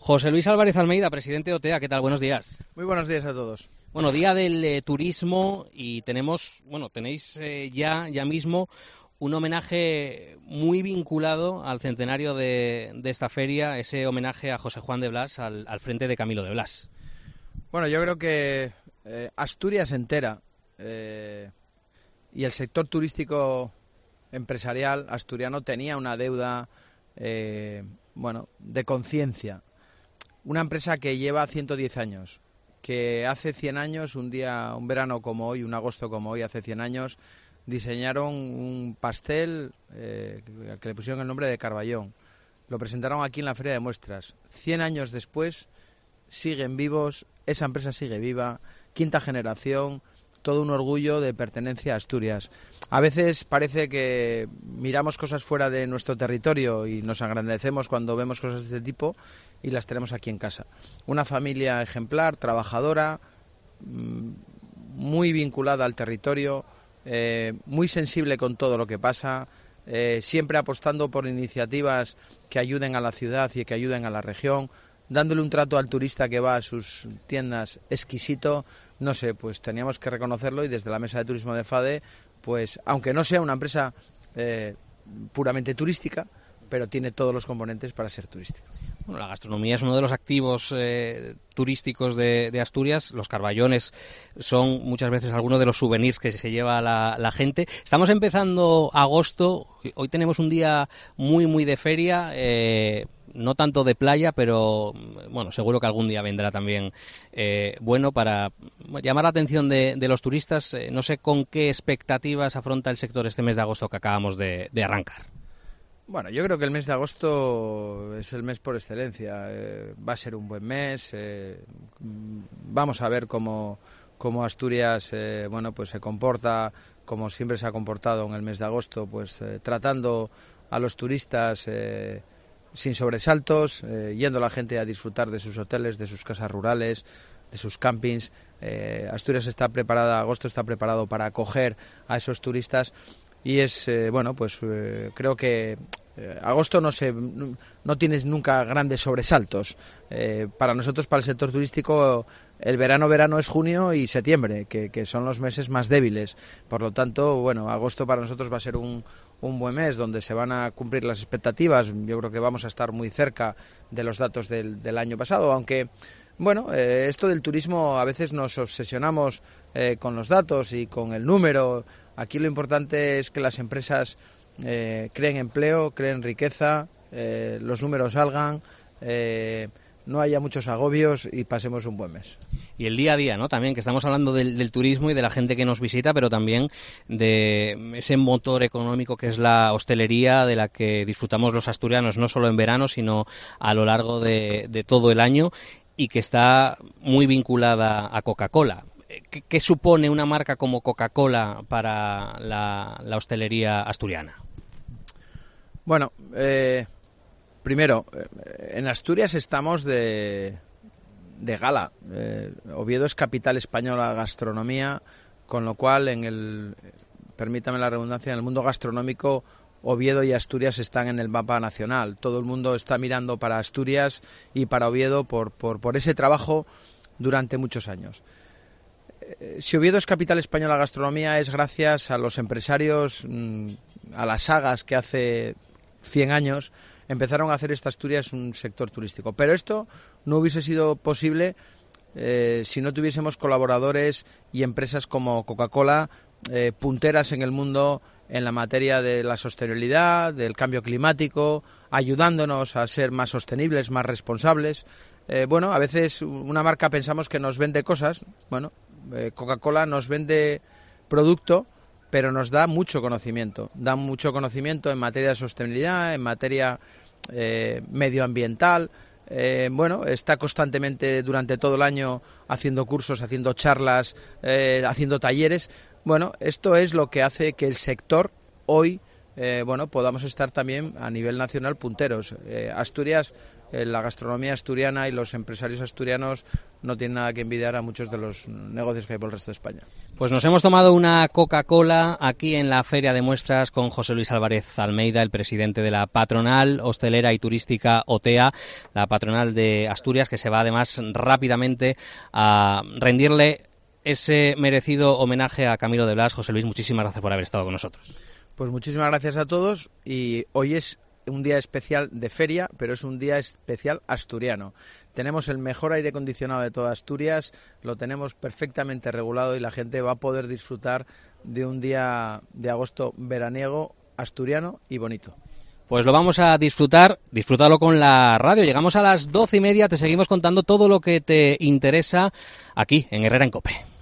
José Luis Álvarez Almeida, presidente de OTEA, ¿qué tal? Buenos días. Muy buenos días a todos. Bueno, día del turismo y tenéis ya mismo un homenaje muy vinculado al centenario de esta feria, ese homenaje a José Juan de Blas al frente de Camilo de Blas. Bueno, yo creo que Asturias entera y el sector turístico empresarial asturiano tenía una deuda de conciencia. Una empresa que lleva 110 años, que hace 100 años, un verano como hoy, un agosto como hoy, hace 100 años, diseñaron un pastel al que le pusieron el nombre de Carballón. Lo presentaron aquí en la Feria de Muestras. 100 años después siguen vivos, esa empresa sigue viva, quinta generación, todo un orgullo de pertenencia a Asturias. A veces parece que miramos cosas fuera de nuestro territorio y nos engrandecemos cuando vemos cosas de este tipo y las tenemos aquí en casa. Una familia ejemplar, trabajadora, muy vinculada al territorio, muy sensible con todo lo que pasa, siempre apostando por iniciativas que ayuden a la ciudad y que ayuden a la región, dándole un trato al turista que va a sus tiendas exquisito. No sé, pues teníamos que reconocerlo y desde la Mesa de Turismo de FADE, pues aunque no sea una empresa puramente turística, pero tiene todos los componentes para ser turística. Bueno, la gastronomía es uno de los activos turísticos de Asturias. Los carballones son muchas veces algunos de los souvenirs que se lleva la gente. Estamos empezando agosto, hoy tenemos un día muy de feria, no tanto de playa, pero bueno, seguro que algún día vendrá también bueno para llamar la atención de los turistas. No sé con qué expectativas afronta el sector este mes de agosto que acabamos de arrancar. Bueno, yo creo que el mes de agosto es el mes por excelencia. Va a ser un buen mes. Vamos a ver cómo Asturias pues se comporta, como siempre se ha comportado en el mes de agosto, pues tratando a los turistas sin sobresaltos, yendo la gente a disfrutar de sus hoteles, de sus casas rurales, de sus campings. Asturias está preparada, agosto está preparado para acoger a esos turistas. Y es, creo que agosto no tienes nunca grandes sobresaltos. Para nosotros, para el sector turístico, el verano es junio y septiembre, que son los meses más débiles. Por lo tanto, bueno, agosto para nosotros va a ser un buen mes donde se van a cumplir las expectativas. Yo creo que vamos a estar muy cerca de los datos del año pasado, aunque... Bueno, esto del turismo a veces nos obsesionamos con los datos y con el número. Aquí lo importante es que las empresas creen empleo, creen riqueza, los números salgan, no haya muchos agobios y pasemos un buen mes. Y el día a día, ¿no? También, que estamos hablando del turismo y de la gente que nos visita, pero también de ese motor económico que es la hostelería, de la que disfrutamos los asturianos no solo en verano, sino a lo largo de todo el año, y que está muy vinculada a Coca-Cola. ¿Qué supone una marca como Coca-Cola para la hostelería asturiana? Bueno, primero, en Asturias estamos de gala. Oviedo es capital española de la gastronomía, con lo cual, permítame la redundancia, en el mundo gastronómico Oviedo y Asturias están en el mapa nacional. Todo el mundo está mirando para Asturias y para Oviedo por ese trabajo durante muchos años. Si Oviedo es capital española de la gastronomía es gracias a los empresarios, a las sagas que hace 100 años empezaron a hacer esta Asturias un sector turístico. Pero esto no hubiese sido posible si no tuviésemos colaboradores y empresas como Coca-Cola, punteras en el mundo en la materia de la sostenibilidad, del cambio climático, ayudándonos a ser más sostenibles, más responsables. A veces una marca pensamos que nos vende cosas. Coca-Cola nos vende producto, pero nos da mucho conocimiento. Da mucho conocimiento en materia de sostenibilidad, en materia medioambiental. Está constantemente durante todo el año haciendo cursos, haciendo charlas, haciendo talleres. Esto es lo que hace que el sector hoy podamos estar también a nivel nacional punteros. Asturias la gastronomía asturiana y los empresarios asturianos no tienen nada que envidiar a muchos de los negocios que hay por el resto de España. Pues nos hemos tomado una Coca-Cola aquí en la Feria de Muestras con José Luis Álvarez Almeida, el presidente de la patronal hostelera y turística OTEA, la patronal de Asturias, que se va además rápidamente a rendirle ese merecido homenaje a Camilo de Blas. José Luis, muchísimas gracias por haber estado con nosotros. Pues muchísimas gracias a todos, y hoy es un día especial de feria, pero es un día especial asturiano. Tenemos el mejor aire acondicionado de toda Asturias, lo tenemos perfectamente regulado y la gente va a poder disfrutar de un día de agosto veraniego, asturiano y bonito. Pues lo vamos a disfrútalo con la radio. Llegamos a las 12:30, te seguimos contando todo lo que te interesa aquí en Herrera en COPE.